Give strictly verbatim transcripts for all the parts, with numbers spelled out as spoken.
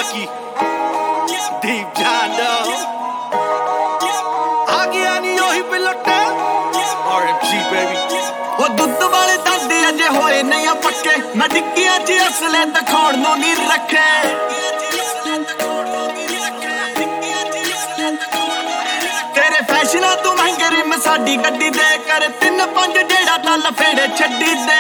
Ricky, Deep John Doe, ਆ ਗਿਆ ਨੀ ਉਹੀ ਪਿਲਟਾ R M G baby। ਉਹ ਦੁੱਧ ਵਾਲੇ ਦਾਦੇ ਅਜੇ ਹੋਏ ਨਹੀਂ ਆ ਪੱਕੇ, ਮੈਂ ਡਿੱਗੀਆਂ ਚ ਅਸਲੇ ਦਿਖਾਉਣ ਨੂੰ ਨਹੀਂ ਰੱਖੇ। ਤੇਰੇ ਫੈਸ਼ਨਾਂ ਤੂੰ ਮਹਿੰਗੇ ਰਿਮ ਸਾਡੀ ਗੱਡੀ ਦੇ ਕਰ ਤਿੰਨ ਪੰਜ ਜਿਹੜਾ ਤਾਂ ਲਫੇੜੇ ਛੱਡੀ ਦੇ।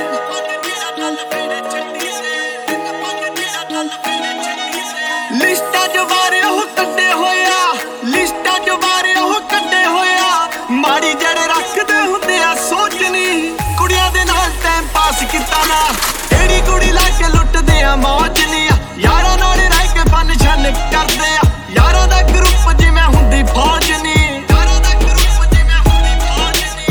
ਲਿਸਟਾਂ ਚ ਵਾਰੇ ਉਹ ਕੱਢੇ ਹੋਇਆ, ਲਿਸਟਾਂ ਚ ਵਾਰੇ ਉਹ ਕੱਢੇ ਹੋਇਆ, ਮਾੜੀ ਜਿਹੜੇ ਰੱਖਦੇ ਹੁੰਦੇ ਆ ਸੋਚਣੀ। ਕੁੜੀਆਂ ਦੇ ਨਾਲ ਟਾਈਮ ਪਾਸ ਕੀਤਾ ਨਾ, ਜਿਹੜੀ ਕੁੜੀ ਲਾ ਕੇ ਲੁੱਟਦੇ ਆ ਮੌਜ ਨੀ ਆ। ਯਾਰਾਂ ਨਾਲ ਰਹਿ ਕੇ ਫਨ ਸ਼ਨ ਕਰਦੇ ਆ, ਯਾਰਾਂ ਦਾ ਗਰੁੱਪ ਜਿਵੇਂ ਹੁੰਦੀ ਫੌਜ ਨੀ। ਯਾਰਾਂ ਦਾ ਗਰੁੱਪ ਜਿਵੇਂ ਹੁੰਦੀ ਫੌਜ ਨੀ।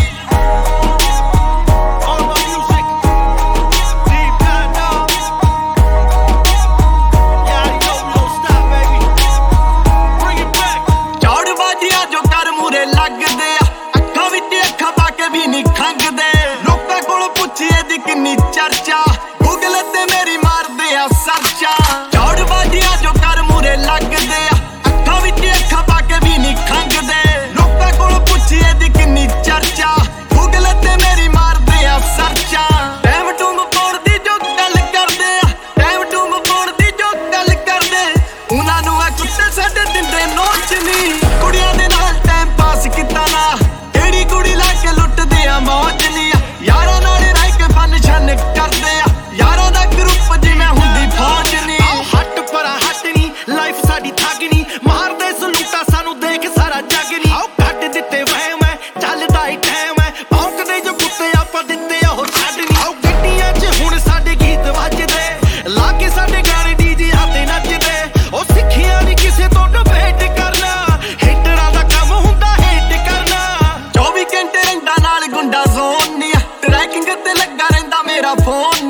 All my music, Deep John Doe, yeah you know we don't stop baby, bring it back। ਚੌੜਬਾਜ਼ੀਆਂ ਜੋ ਕਰ ਮੂਰੇ ਲੱਗਦੇ ਆ, ਅੱਖਾਂ ਵਿੱਚ ਅੱਖਾਂ ਪਾ ਕੇ ਵੀ ਨਹੀਂ ਖੰਗਦੇ। ਲੋਕਾਂ ਕੋਲ ਪੁੱਛੀਏ ਦੀ ਕਿੰਨੀ ਚਰਚਾ, ਗੂਗਲ ਤੇ ਮੇਰੀ ਮਾਰਦੇ ਆ ਸਰਚਾ। ਚੌੜਬਾਜ਼ੀਆਂ ਜੋ ਕਰ ਮੂਰੇ ਲੱਗਦੇ ਆ, ਅੱਖਾਂ ਵਿੱਚ ਅੱਖਾਂ ਪਾ ਕੇ ਵੀ ਨਹੀਂ ਖੰਗਦੇ। ਲੋਕਾਂ ਕੋਲ ਪੁੱਛੀਏ ਦੀ ਕਿੰਨੀ ਚਰਚਾ, ਗੂਗਲ ਤੇ ਮੇਰੀ ਮਾਰਦੇ ਆ ਸਰਚਾ। ਟਾਈਮ ਟੂਮ ਪਾਉਣ ਦੀ ਜੋ ਗੱਲ ਕਰਦੇ ਆ, ਟਾਈਮ ਟੂਮ ਪਾਉਣ ਦੀ ਜੋ ਗੱਲ ਕਰਦੇ, ਉਹਨਾਂ ਨੂੰ ਆ ਕੁੱਤੇ ਸਾਡੇ ਦਿੰਦੇ ਨੋਚ ਨੀ। ਕੁੜੀਆਂ ਦੇ ਨਾਲ ਟਾਈਮ ਪਾਸ ਕੀਤਾ ਨਾ, ਜਿਹੜੀ ਕੁੜੀ ਲਾ ਕੇ ਲੁੱਟਦੇ ਆ ਮੌਜ ਨੀ ਆ। ਯਾਰਾਂ ਨਾਲ ਰਹਿ ਕੇ ਫਨ ਸ਼ਨ ਕਰਦੇ ਆ, ਯਾਰਾਂ ਦਾ ਗਰੁੱਪ ਜਿਵੇਂ ਹੁੰਦੀ ਫੌਜ ਨੀ। ਹੱਟ ਪਰਾਂ ਹੱਟ ਨੀ, ਲਾਈਫ ਸਾਡੀ ਠੱਗ ਨੀ, ਮਾਰਦੇ ਸਲੂਟਾ ਸਾਨੂੰ ਦੇਖ ਸਾਰਾ ਜੱਗ ਨੀ। ਆਓ ਕੱਢ ਦਿੱਤੇ ਵਹਿਮ ਐ, ਚੱਲਦਾ ਹੀ ਟਾਈਮ ਐ, ਭੌਂਕਦੇ ਜੋ ਕੁੱਤੇ ਆਪਾਂ ਦਿੱਤੇ ਆ ਉਹ ਛੱਡ ਨੀ। ਆਓ ਗੱਡੀਆਂ 'ਚ ਹੁਣ ਸਾਡੇ ਗੀਤ ਵੱਜਦੇ, ਲਾ ਕੇ ਸਾਡੇ ਗਾਣੇ ਡੀਜੇ ਤੇ ਨੱਚਦੇ। ਉਹ ਸਿੱਖਿਆ ਨੀ ਕਿਸੇ ਤੋਂ ਡਿਬੇਟ ਕਰਨਾ, ਹੇਟਰਾਂ ਦਾ ਕੰਮ ਹੁੰਦਾ ਹੇਟ ਕਰਨਾ। ਚੌਵੀ ਘੰਟੇ ਰਹਿੰਦਾ ਨਾਲ ਗੁੰਡਾ ਜ਼ੋਨ ਨੀ ਆ, ਟਰੈਕਿੰਗ ਤੇ ਲੱਗਾ ਰਹਿੰਦਾ ਮੇਰਾ ਫੋਨ